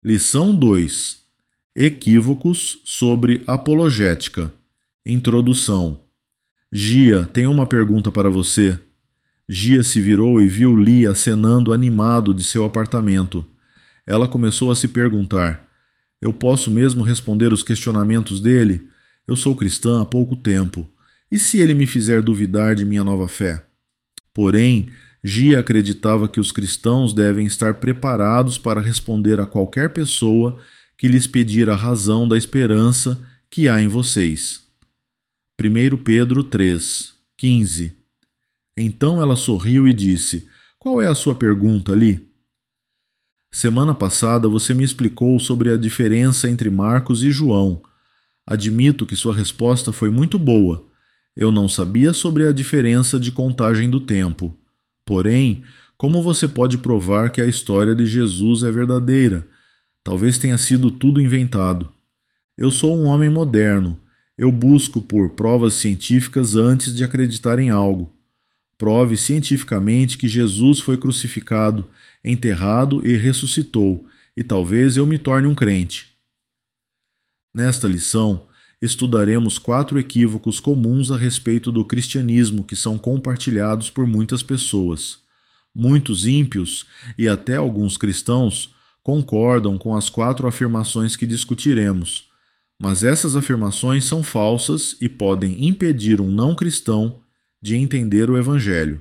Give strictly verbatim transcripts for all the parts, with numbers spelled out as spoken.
Lição dois: Equívocos sobre apologética. Introdução. Gia, tenho uma pergunta para você. Gia se virou e viu Lee acenando animado de seu apartamento. Ela começou a se perguntar: eu posso mesmo responder os questionamentos dele? Eu sou cristã há pouco tempo. E se ele me fizer duvidar de minha nova fé? Porém, Gia acreditava que os cristãos devem estar preparados para responder a qualquer pessoa que lhes pedir a razão da esperança que há em vocês. primeiro Pedro três, quinze. Então ela sorriu e disse: qual é a sua pergunta, Lee? Semana passada você me explicou sobre a diferença entre Marcos e João. Admito que sua resposta foi muito boa. Eu não sabia sobre a diferença de contagem do tempo. Porém, como você pode provar que a história de Jesus é verdadeira? Talvez tenha sido tudo inventado. Eu sou um homem moderno. Eu busco por provas científicas antes de acreditar em algo. Prove cientificamente que Jesus foi crucificado, enterrado e ressuscitou, e talvez eu me torne um crente. Nesta lição, estudaremos quatro equívocos comuns a respeito do cristianismo que são compartilhados por muitas pessoas. Muitos ímpios, e até alguns cristãos, concordam com as quatro afirmações que discutiremos, mas essas afirmações são falsas e podem impedir um não cristão de entender o Evangelho.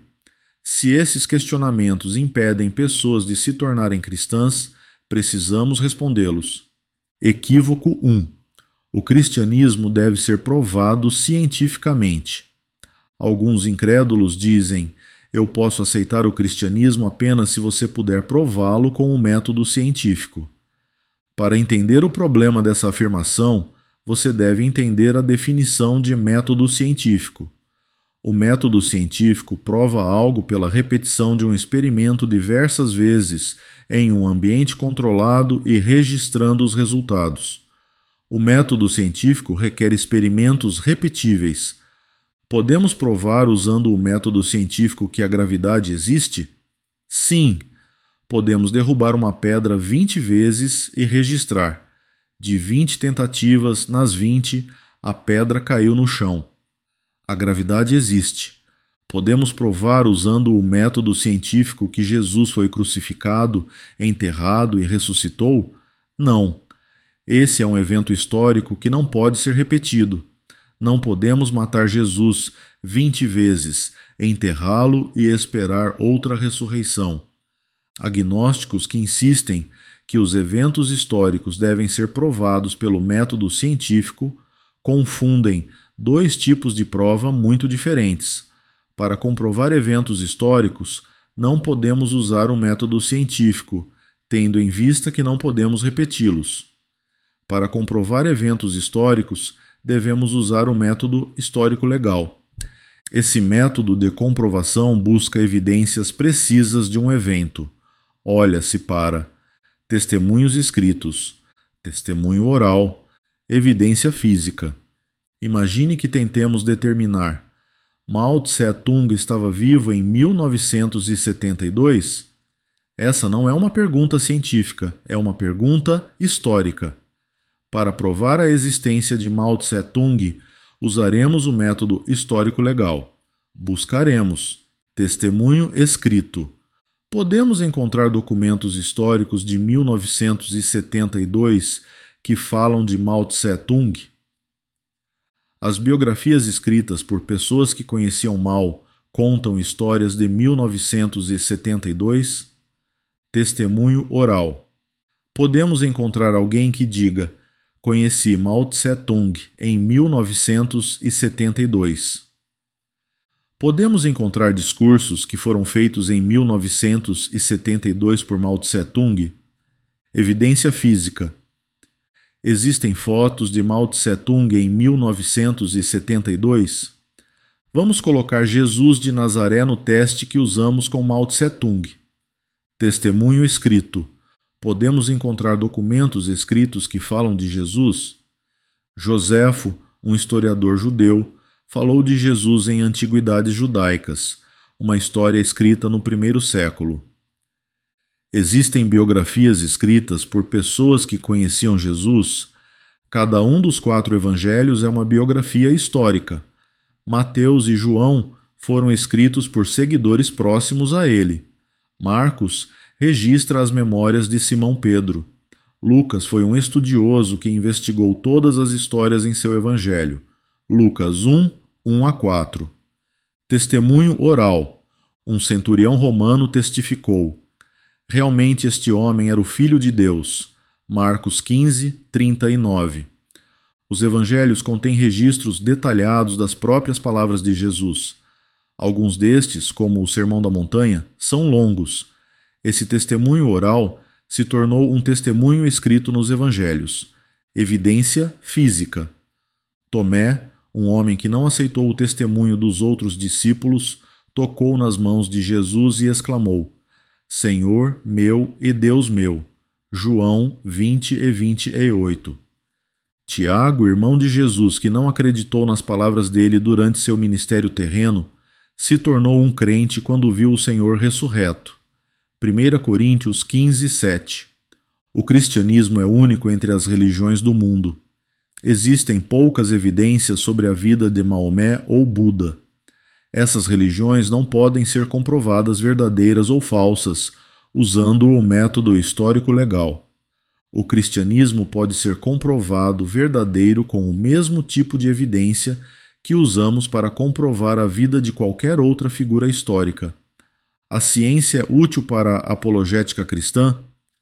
Se esses questionamentos impedem pessoas de se tornarem cristãs, precisamos respondê-los. Equívoco um. O cristianismo deve ser provado cientificamente. Alguns incrédulos dizem: eu posso aceitar o cristianismo apenas se você puder prová-lo com um método científico. Para entender o problema dessa afirmação, você deve entender a definição de método científico. O método científico prova algo pela repetição de um experimento diversas vezes em um ambiente controlado e registrando os resultados. O método científico requer experimentos repetíveis. Podemos provar usando o método científico que a gravidade existe? Sim. Podemos derrubar uma pedra vinte vezes e registrar. De vinte tentativas, nas vinte, a pedra caiu no chão. A gravidade existe. Podemos provar usando o método científico que Jesus foi crucificado, enterrado e ressuscitou? Não. Esse é um evento histórico que não pode ser repetido. Não podemos matar Jesus vinte vezes, enterrá-lo e esperar outra ressurreição. Agnósticos que insistem que os eventos históricos devem ser provados pelo método científico confundem dois tipos de prova muito diferentes. Para comprovar eventos históricos, não podemos usar o método científico, tendo em vista que não podemos repeti-los. Para comprovar eventos históricos, devemos usar o método histórico-legal. Esse método de comprovação busca evidências precisas de um evento. Olha-se para testemunhos escritos, testemunho oral, evidência física. Imagine que tentemos determinar: Mao Tse-tung estava vivo em mil novecentos e setenta e dois? Essa não é uma pergunta científica, é uma pergunta histórica. Para provar a existência de Mao Tse-tung, usaremos o método histórico-legal. Buscaremos testemunho escrito. Podemos encontrar documentos históricos de mil novecentos e setenta e dois que falam de Mao Tse-tung? As biografias escritas por pessoas que conheciam Mao contam histórias de mil novecentos e setenta e dois? Testemunho oral. Podemos encontrar alguém que diga: conheci Mao Tse-tung em mil novecentos e setenta e dois. Podemos encontrar discursos que foram feitos em mil novecentos e setenta e dois por Mao Tse-tung? Evidência física. Existem fotos de Mao Tse-tung em mil novecentos e setenta e dois? Vamos colocar Jesus de Nazaré no teste que usamos com Mao Tse-tung. Testemunho escrito. Podemos encontrar documentos escritos que falam de Jesus? Joséfo, um historiador judeu, falou de Jesus em Antiguidades Judaicas, uma história escrita no primeiro século. Existem biografias escritas por pessoas que conheciam Jesus. Cada um dos quatro evangelhos é uma biografia histórica. Mateus e João foram escritos por seguidores próximos a ele. Marcos registra as memórias de Simão Pedro. Lucas foi um estudioso que investigou todas as histórias em seu evangelho. Lucas um, um a quatro. Testemunho oral. Um centurião romano testificou. Realmente este homem era o Filho de Deus. Marcos quinze, trinta e nove. Os evangelhos contêm registros detalhados das próprias palavras de Jesus. Alguns destes, como o Sermão da Montanha, são longos. Esse testemunho oral se tornou um testemunho escrito nos evangelhos. Evidência física. Tomé, um homem que não aceitou o testemunho dos outros discípulos, tocou nas mãos de Jesus e exclamou: Senhor meu e Deus meu. João vinte e vinte e oito. Tiago, irmão de Jesus, que não acreditou nas palavras dele durante seu ministério terreno, se tornou um crente quando viu o Senhor ressurreto. primeira Coríntios quinze, sete. O cristianismo é único entre as religiões do mundo. Existem poucas evidências sobre a vida de Maomé ou Buda. Essas religiões não podem ser comprovadas verdadeiras ou falsas, usando o método histórico legal. O cristianismo pode ser comprovado verdadeiro com o mesmo tipo de evidência que usamos para comprovar a vida de qualquer outra figura histórica. A ciência é útil para a apologética cristã?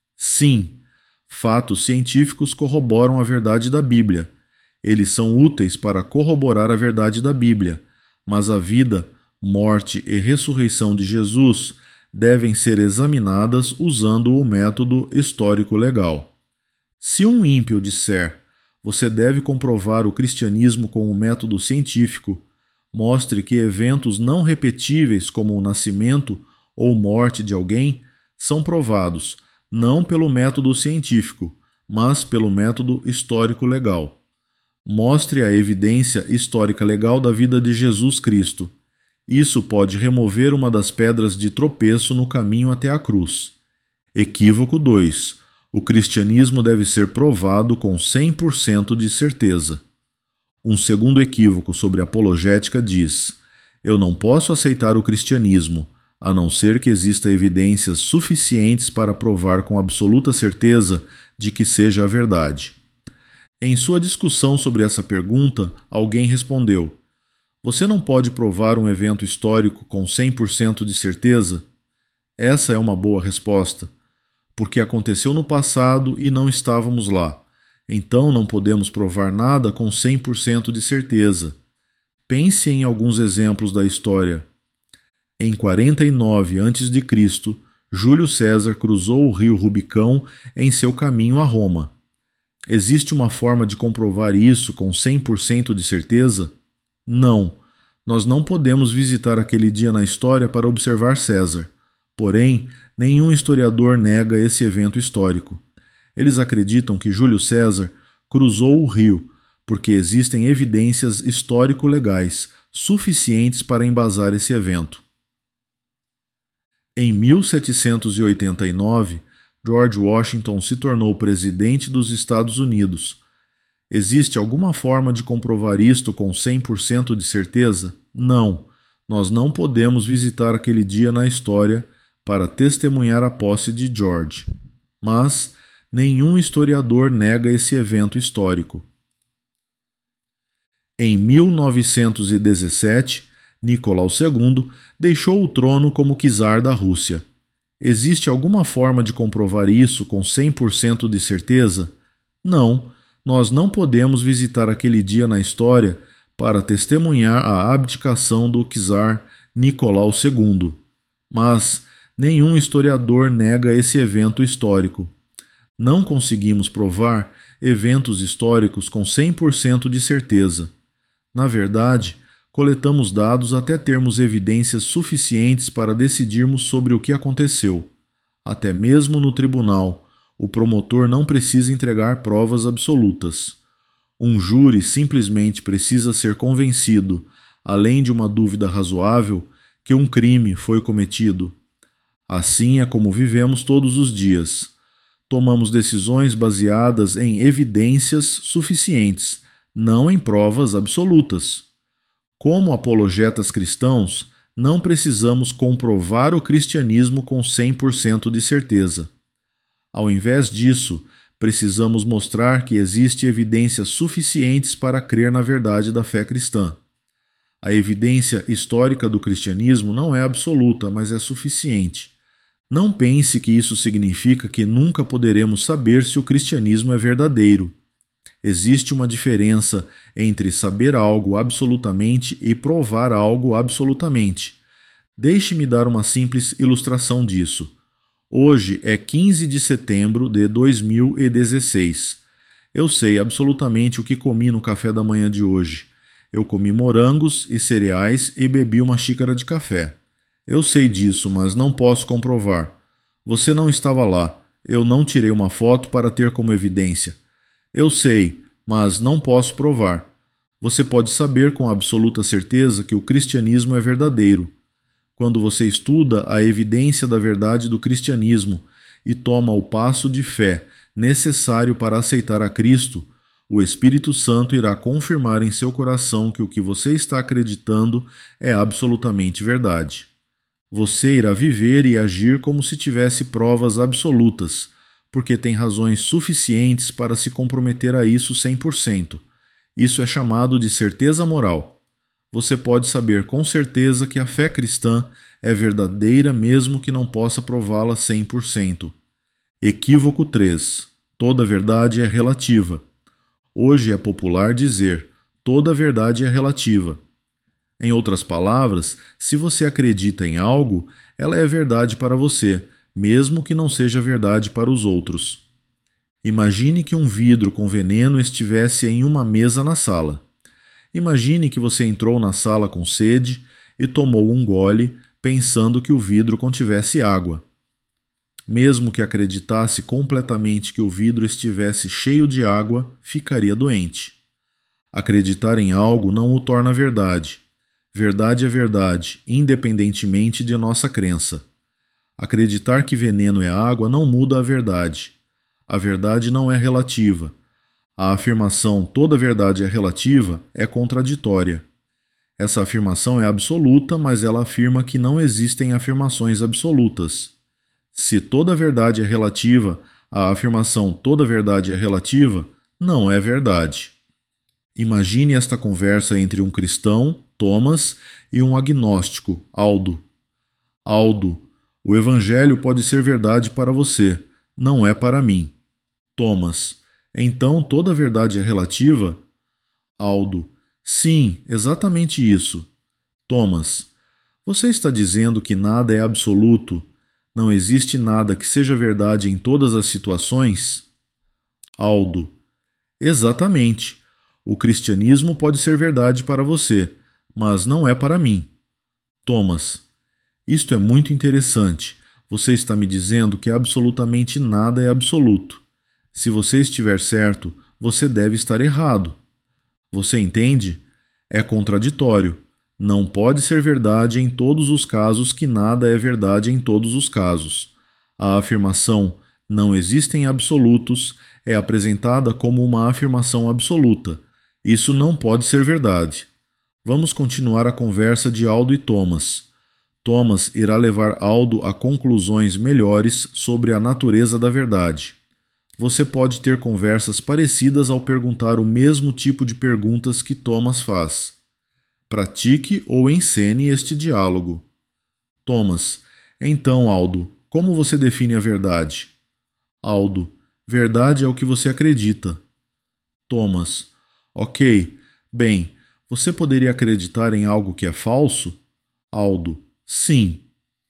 Sim. Fatos científicos corroboram a verdade da Bíblia. Eles são úteis para corroborar a verdade da Bíblia, mas a vida, morte e ressurreição de Jesus devem ser examinadas usando o método histórico legal. Se um ímpio disser: você deve comprovar o cristianismo com o método científico, mostre que eventos não repetíveis como o nascimento ou morte de alguém são provados não pelo método científico, mas pelo método histórico legal. Mostre a evidência histórica legal da vida de Jesus Cristo. Isso pode remover uma das pedras de tropeço no caminho até a cruz. Equívoco dois. O cristianismo deve ser provado com cem por cento de certeza. Um segundo equívoco sobre apologética diz: eu não posso aceitar o cristianismo, a não ser que exista evidências suficientes para provar com absoluta certeza de que seja a verdade. Em sua discussão sobre essa pergunta, alguém respondeu: você não pode provar um evento histórico com cem por cento de certeza? Essa é uma boa resposta, porque aconteceu no passado e não estávamos lá. Então não podemos provar nada com cem por cento de certeza. Pense em alguns exemplos da história. Em quarenta e nove antes de Cristo, Júlio César cruzou o rio Rubicão em seu caminho a Roma. Existe uma forma de comprovar isso com cem por cento de certeza? Não. Nós não podemos visitar aquele dia na história para observar César. Porém, nenhum historiador nega esse evento histórico. Eles acreditam que Júlio César cruzou o rio, porque existem evidências histórico-legais suficientes para embasar esse evento. Em mil setecentos e oitenta e nove, George Washington se tornou presidente dos Estados Unidos. Existe alguma forma de comprovar isto com cem por cento de certeza? Não. Nós não podemos visitar aquele dia na história para testemunhar a posse de George. Mas nenhum historiador nega esse evento histórico. Em mil novecentos e dezessete, Nicolau segundo deixou o trono como czar da Rússia. Existe alguma forma de comprovar isso com cem por cento de certeza? Não. Nós não podemos visitar aquele dia na história para testemunhar a abdicação do czar Nicolau segundo. Mas nenhum historiador nega esse evento histórico. Não conseguimos provar eventos históricos com cem por cento de certeza. Na verdade, coletamos dados até termos evidências suficientes para decidirmos sobre o que aconteceu. Até mesmo no tribunal, o promotor não precisa entregar provas absolutas. Um júri simplesmente precisa ser convencido, além de uma dúvida razoável, que um crime foi cometido. Assim é como vivemos todos os dias. Tomamos decisões baseadas em evidências suficientes, não em provas absolutas. Como apologetas cristãos, não precisamos comprovar o cristianismo com cem por cento de certeza. Ao invés disso, precisamos mostrar que existe evidências suficientes para crer na verdade da fé cristã. A evidência histórica do cristianismo não é absoluta, mas é suficiente. Não pense que isso significa que nunca poderemos saber se o cristianismo é verdadeiro. Existe uma diferença entre saber algo absolutamente e provar algo absolutamente. Deixe-me dar uma simples ilustração disso. Hoje é quinze de setembro de dois mil e dezesseis. Eu sei absolutamente o que comi no café da manhã de hoje. Eu comi morangos e cereais e bebi uma xícara de café. Eu sei disso, mas não posso comprovar. Você não estava lá. Eu não tirei uma foto para ter como evidência. Eu sei, mas não posso provar. Você pode saber com absoluta certeza que o cristianismo é verdadeiro. Quando você estuda a evidência da verdade do cristianismo e toma o passo de fé necessário para aceitar a Cristo, o Espírito Santo irá confirmar em seu coração que o que você está acreditando é absolutamente verdade. Você irá viver e agir como se tivesse provas absolutas, porque tem razões suficientes para se comprometer a isso cem por cento. Isso é chamado de certeza moral. Você pode saber com certeza que a fé cristã é verdadeira mesmo que não possa prová-la cem por cento. Equívoco três. Toda verdade é relativa. Hoje é popular dizer: toda verdade é relativa. Em outras palavras, se você acredita em algo, ela é verdade para você, mesmo que não seja verdade para os outros. Imagine que um vidro com veneno estivesse em uma mesa na sala. Imagine que você entrou na sala com sede e tomou um gole, pensando que o vidro contivesse água. Mesmo que acreditasse completamente que o vidro estivesse cheio de água, ficaria doente. Acreditar em algo não o torna verdade. Verdade é verdade, independentemente de nossa crença. Acreditar que veneno é água não muda a verdade. A verdade não é relativa. A afirmação toda verdade é relativa é contraditória. Essa afirmação é absoluta, mas ela afirma que não existem afirmações absolutas. Se toda verdade é relativa, a afirmação toda verdade é relativa não é verdade. Imagine esta conversa entre um cristão, Thomas, e um agnóstico, Aldo. Aldo: o evangelho pode ser verdade para você, não é para mim. Thomas: então toda verdade é relativa? Aldo: sim, exatamente isso. Thomas: você está dizendo que nada é absoluto? Não existe nada que seja verdade em todas as situações? Aldo: exatamente. O cristianismo pode ser verdade para você, mas não é para mim. Thomas: isto é muito interessante. Você está me dizendo que absolutamente nada é absoluto. Se você estiver certo, você deve estar errado. Você entende? É contraditório. Não pode ser verdade em todos os casos que nada é verdade em todos os casos. A afirmação não existem absolutos é apresentada como uma afirmação absoluta. Isso não pode ser verdade. Vamos continuar a conversa de Aldo e Thomas. Thomas irá levar Aldo a conclusões melhores sobre a natureza da verdade. Você pode ter conversas parecidas ao perguntar o mesmo tipo de perguntas que Thomas faz. Pratique ou encene este diálogo. Thomas: então, Aldo, como você define a verdade? Aldo: verdade é o que você acredita. Thomas: ok, bem, você poderia acreditar em algo que é falso? Aldo: sim.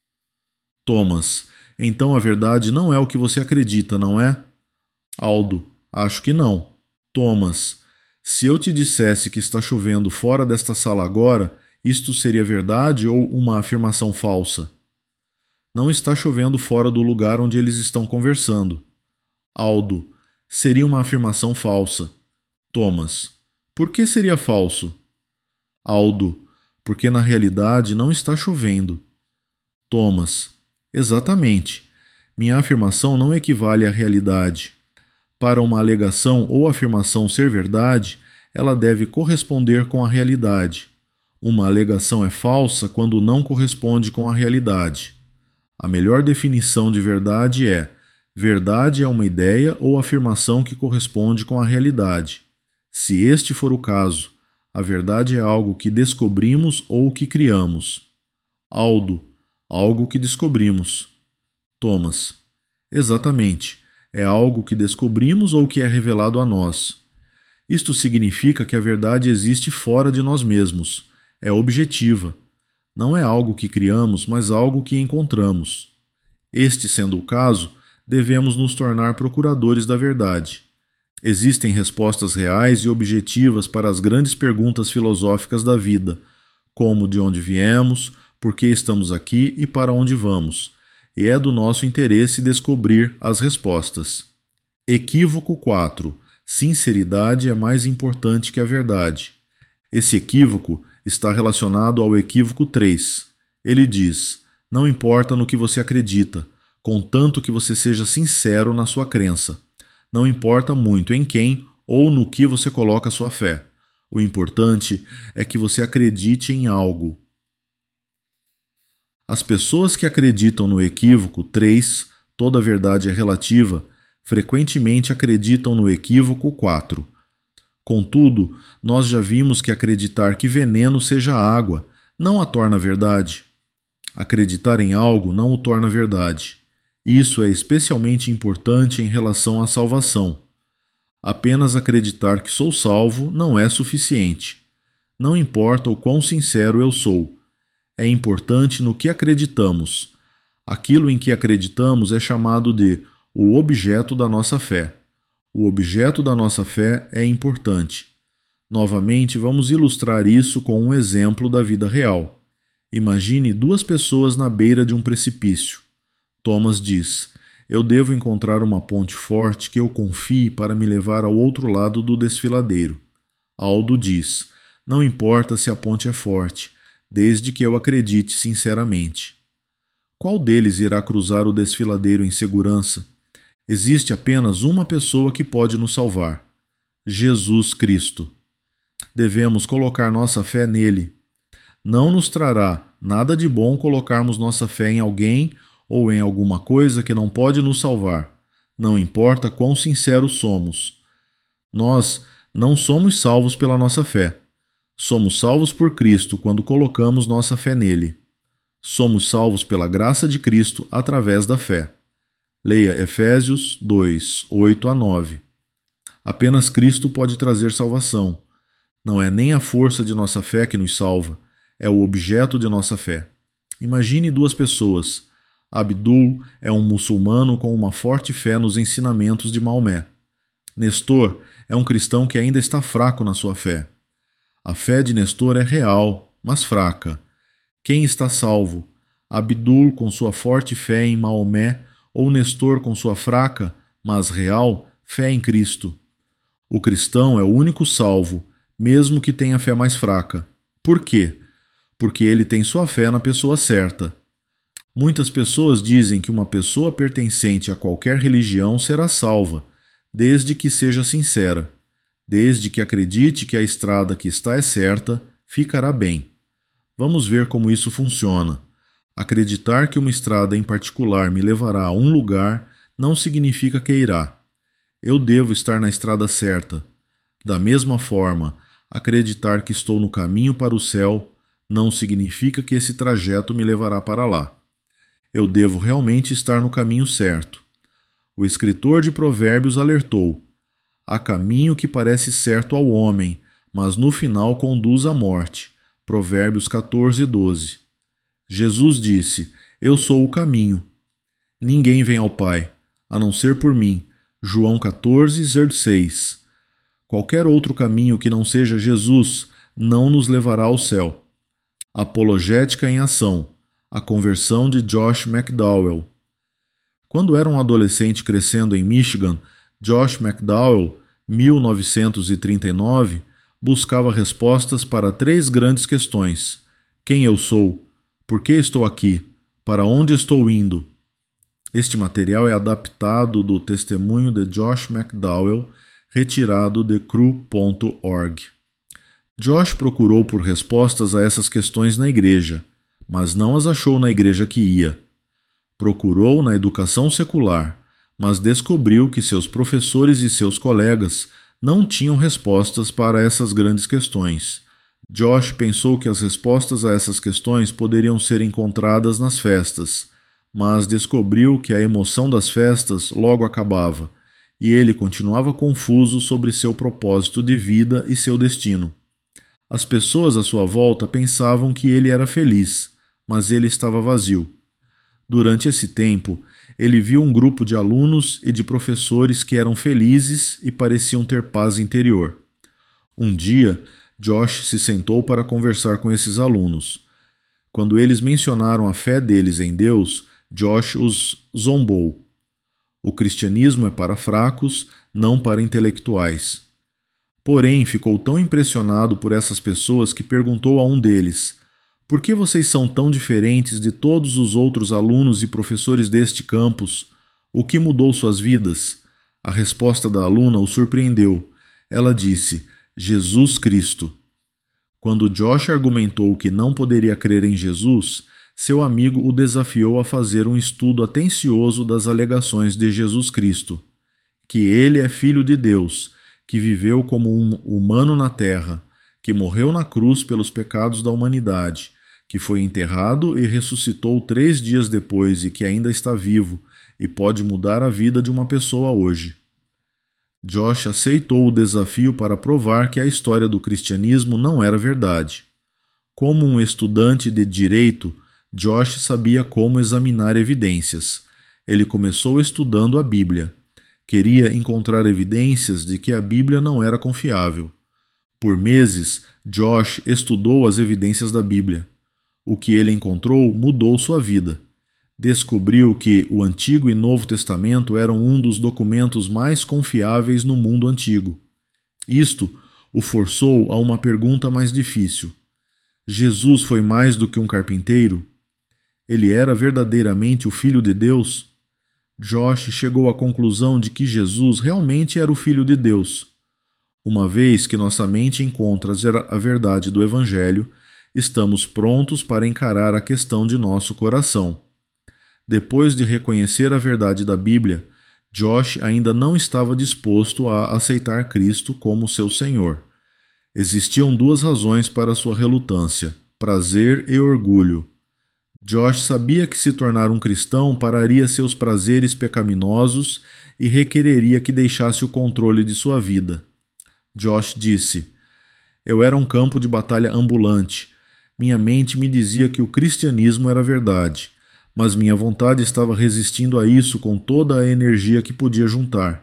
Thomas: então a verdade não é o que você acredita, não é? Aldo: acho que não. Thomas: se eu te dissesse que está chovendo fora desta sala agora, isto seria verdade ou uma afirmação falsa? Não está chovendo fora do lugar onde eles estão conversando. Aldo: seria uma afirmação falsa. Thomas: por que seria falso? Aldo: porque na realidade não está chovendo. Thomas: Exatamente. Minha afirmação não equivale à realidade. Para uma alegação ou afirmação ser verdade, ela deve corresponder com a realidade. Uma alegação é falsa quando não corresponde com a realidade. A melhor definição de verdade é: verdade é uma ideia ou afirmação que corresponde com a realidade. Se este for o caso, a verdade é algo que descobrimos ou que criamos. Aldo, algo que descobrimos. Thomas, exatamente. É algo que descobrimos ou que é revelado a nós. Isto significa que a verdade existe fora de nós mesmos. É objetiva. Não é algo que criamos, mas algo que encontramos. Este sendo o caso, devemos nos tornar procuradores da verdade. Existem respostas reais e objetivas para as grandes perguntas filosóficas da vida, como de onde viemos, por que estamos aqui e para onde vamos, e é do nosso interesse descobrir as respostas. Equívoco quatro. Sinceridade é mais importante que a verdade. Esse equívoco está relacionado ao equívoco três. Ele diz: não importa no que você acredita, contanto que você seja sincero na sua crença. Não importa muito em quem ou no que você coloca sua fé. O importante é que você acredite em algo. As pessoas que acreditam no equívoco três, toda verdade é relativa, frequentemente acreditam no equívoco quatro. Contudo, nós já vimos que acreditar que veneno seja água não a torna verdade. Acreditar em algo não o torna verdade. Isso é especialmente importante em relação à salvação. Apenas acreditar que sou salvo não é suficiente. Não importa o quão sincero eu sou. É importante no que acreditamos. Aquilo em que acreditamos é chamado de o objeto da nossa fé. O objeto da nossa fé é importante. Novamente, vamos ilustrar isso com um exemplo da vida real. Imagine duas pessoas na beira de um precipício. Thomas diz: eu devo encontrar uma ponte forte que eu confie para me levar ao outro lado do desfiladeiro. Aldo diz: não importa se a ponte é forte, desde que eu acredite sinceramente. Qual deles irá cruzar o desfiladeiro em segurança? Existe apenas uma pessoa que pode nos salvar: Jesus Cristo. Devemos colocar nossa fé nele. Não nos trará nada de bom colocarmos nossa fé em alguém ou em alguma coisa que não pode nos salvar. Não importa quão sinceros somos. Nós não somos salvos pela nossa fé. Somos salvos por Cristo quando colocamos nossa fé nele. Somos salvos pela graça de Cristo através da fé. Leia Efésios dois, oito a nove. Apenas Cristo pode trazer salvação. Não é nem a força de nossa fé que nos salva, é o objeto de nossa fé. Imagine duas pessoas. Abdul é um muçulmano com uma forte fé nos ensinamentos de Maomé. Nestor é um cristão que ainda está fraco na sua fé. A fé de Nestor é real, mas fraca. Quem está salvo? Abdul com sua forte fé em Maomé ou Nestor com sua fraca, mas real, fé em Cristo? O cristão é o único salvo, mesmo que tenha fé mais fraca. Por quê? Porque ele tem sua fé na pessoa certa. Muitas pessoas dizem que uma pessoa pertencente a qualquer religião será salva, desde que seja sincera. Desde que acredite que a estrada que está é certa, ficará bem. Vamos ver como isso funciona. Acreditar que uma estrada em particular me levará a um lugar não significa que irá. Eu devo estar na estrada certa. Da mesma forma, acreditar que estou no caminho para o céu não significa que esse trajeto me levará para lá. Eu devo realmente estar no caminho certo. O escritor de Provérbios alertou: há caminho que parece certo ao homem, mas no final conduz à morte. Provérbios quatorze, doze. Jesus disse: eu sou o caminho. Ninguém vem ao Pai, a não ser por mim. João quatorze, seis. Qualquer outro caminho que não seja Jesus não nos levará ao céu. Apologética em ação. A conversão de Josh McDowell. Quando era um adolescente crescendo em Michigan, Josh McDowell, mil novecentos e trinta e nove, buscava respostas para três grandes questões: quem eu sou? Por que estou aqui? Para onde estou indo? Este material é adaptado do testemunho de Josh McDowell, retirado de cru ponto org. Josh procurou por respostas a essas questões na igreja, mas não as achou na igreja que ia. Procurou na educação secular, mas descobriu que seus professores e seus colegas não tinham respostas para essas grandes questões. Josh pensou que as respostas a essas questões poderiam ser encontradas nas festas, mas descobriu que a emoção das festas logo acabava, e ele continuava confuso sobre seu propósito de vida e seu destino. As pessoas à sua volta pensavam que ele era feliz, mas ele estava vazio. Durante esse tempo, ele viu um grupo de alunos e de professores que eram felizes e pareciam ter paz interior. Um dia, Josh se sentou para conversar com esses alunos. Quando eles mencionaram a fé deles em Deus, Josh os zombou. O cristianismo é para fracos, não para intelectuais. Porém, ficou tão impressionado por essas pessoas que perguntou a um deles: por que vocês são tão diferentes de todos os outros alunos e professores deste campus? O que mudou suas vidas? A resposta da aluna o surpreendeu. Ela disse: Jesus Cristo. Quando Josh argumentou que não poderia crer em Jesus, seu amigo o desafiou a fazer um estudo atencioso das alegações de Jesus Cristo, que ele é filho de Deus, que viveu como um humano na terra, que morreu na cruz pelos pecados da humanidade, que foi enterrado e ressuscitou três dias depois e que ainda está vivo e pode mudar a vida de uma pessoa hoje. Josh aceitou o desafio para provar que a história do cristianismo não era verdade. Como um estudante de direito, Josh sabia como examinar evidências. Ele começou estudando a Bíblia. Queria encontrar evidências de que a Bíblia não era confiável. Por meses, Josh estudou as evidências da Bíblia. O que ele encontrou mudou sua vida. Descobriu que o Antigo e Novo Testamento eram um dos documentos mais confiáveis no mundo antigo. Isto o forçou a uma pergunta mais difícil. Jesus foi mais do que um carpinteiro? Ele era verdadeiramente o Filho de Deus? Josh chegou à conclusão de que Jesus realmente era o Filho de Deus. Uma vez que nossa mente encontra a verdade do Evangelho, estamos prontos para encarar a questão de nosso coração. Depois de reconhecer a verdade da Bíblia, Josh ainda não estava disposto a aceitar Cristo como seu Senhor. Existiam duas razões para sua relutância: prazer e orgulho. Josh sabia que se tornar um cristão pararia seus prazeres pecaminosos e requereria que deixasse o controle de sua vida. Josh disse: eu era um campo de batalha ambulante. Minha mente me dizia que o cristianismo era verdade, mas minha vontade estava resistindo a isso com toda a energia que podia juntar.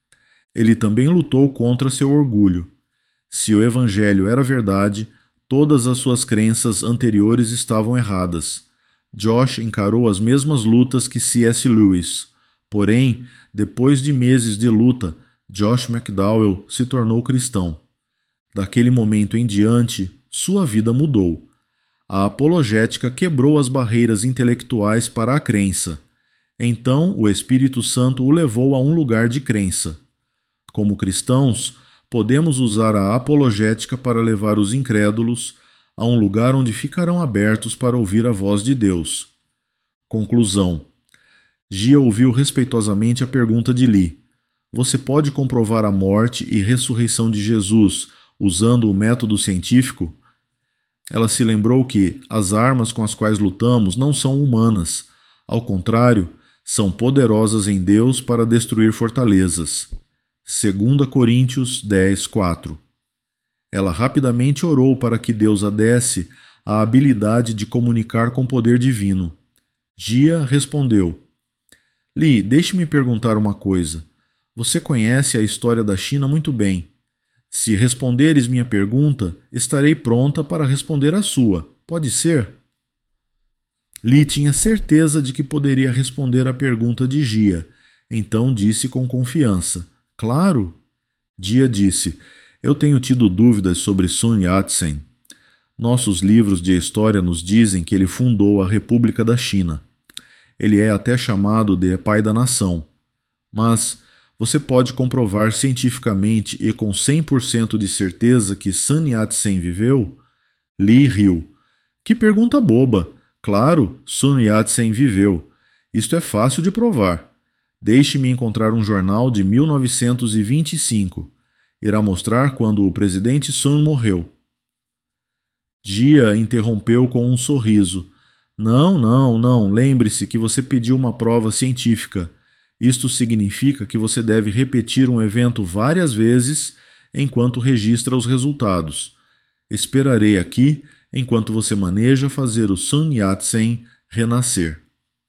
Ele também lutou contra seu orgulho. Se o Evangelho era verdade, todas as suas crenças anteriores estavam erradas. Josh encarou as mesmas lutas que C S Lewis. Porém, depois de meses de luta, Josh McDowell se tornou cristão. Daquele momento em diante, sua vida mudou. A apologética quebrou as barreiras intelectuais para a crença. Então, o Espírito Santo o levou a um lugar de crença. Como cristãos, podemos usar a apologética para levar os incrédulos a um lugar onde ficarão abertos para ouvir a voz de Deus. Conclusão. Gia ouviu respeitosamente a pergunta de Lee: você pode comprovar a morte e ressurreição de Jesus usando o método científico? Ela se lembrou que as armas com as quais lutamos não são humanas. Ao contrário, são poderosas em Deus para destruir fortalezas. dois Coríntios dez, quatro. Ela rapidamente orou para que Deus a desse a habilidade de comunicar com poder divino. Gia respondeu: Lee, deixe-me perguntar uma coisa. Você conhece a história da China muito bem. Se responderes minha pergunta, estarei pronta para responder a sua. Pode ser? Lee tinha certeza de que poderia responder a pergunta de Gia, então disse com confiança: claro. Gia disse: eu tenho tido dúvidas sobre Sun Yat-sen. Nossos livros de história nos dizem que ele fundou a República da China. Ele é até chamado de pai da nação. Mas você pode comprovar cientificamente e com cem por cento de certeza que Sun Yat-sen viveu? Lee riu. Que pergunta boba! Claro, Sun Yat-sen viveu. Isto é fácil de provar. Deixe-me encontrar um jornal de mil novecentos e vinte e cinco. Irá mostrar quando o presidente Sun morreu. Jia interrompeu com um sorriso. Não, não, não. Lembre-se que você pediu uma prova científica. Isto significa que você deve repetir um evento várias vezes enquanto registra os resultados. Esperarei aqui enquanto você maneja fazer o Sun Yat-sen renascer.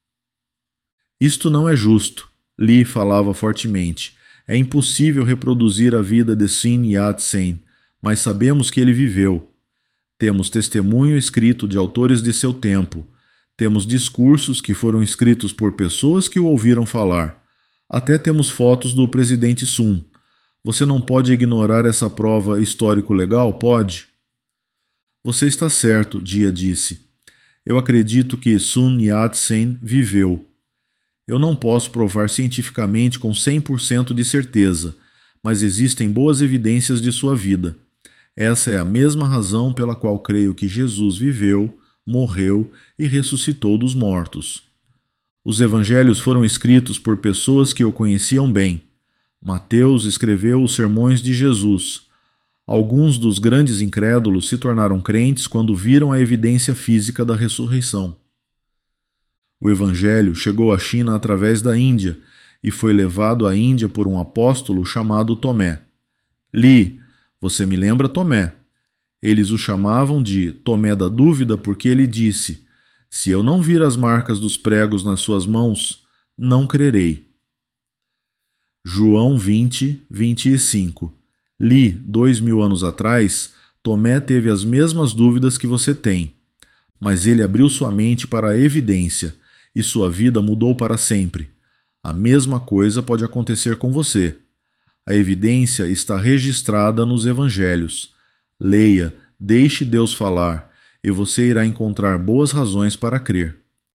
Isto não é justo. Lee falava fortemente. É impossível reproduzir a vida de Sun Yat-sen, mas sabemos que ele viveu. Temos testemunho escrito de autores de seu tempo. Temos discursos que foram escritos por pessoas que o ouviram falar. Até temos fotos do presidente Sun. Você não pode ignorar essa prova histórico-legal, pode? Você está certo, Jia disse. Eu acredito que Sun Yat-sen viveu. Eu não posso provar cientificamente com cem por cento de certeza, mas existem boas evidências de sua vida. Essa é a mesma razão pela qual creio que Jesus viveu, morreu e ressuscitou dos mortos. Os evangelhos foram escritos por pessoas que o conheciam bem. Mateus escreveu os sermões de Jesus. Alguns dos grandes incrédulos se tornaram crentes quando viram a evidência física da ressurreição. O Evangelho chegou à China através da Índia e foi levado à Índia por um apóstolo chamado Tomé. Lee, você me lembra Tomé? Eles o chamavam de Tomé da dúvida porque ele disse: se eu não vir as marcas dos pregos nas suas mãos, não crerei. João vinte, vinte e cinco. Lee, dois mil anos atrás, Tomé teve as mesmas dúvidas que você tem, mas ele abriu sua mente para a evidência e sua vida mudou para sempre. A mesma coisa pode acontecer com você. A evidência está registrada nos evangelhos. Leia, deixe Deus falar, e você irá encontrar boas razões para crer.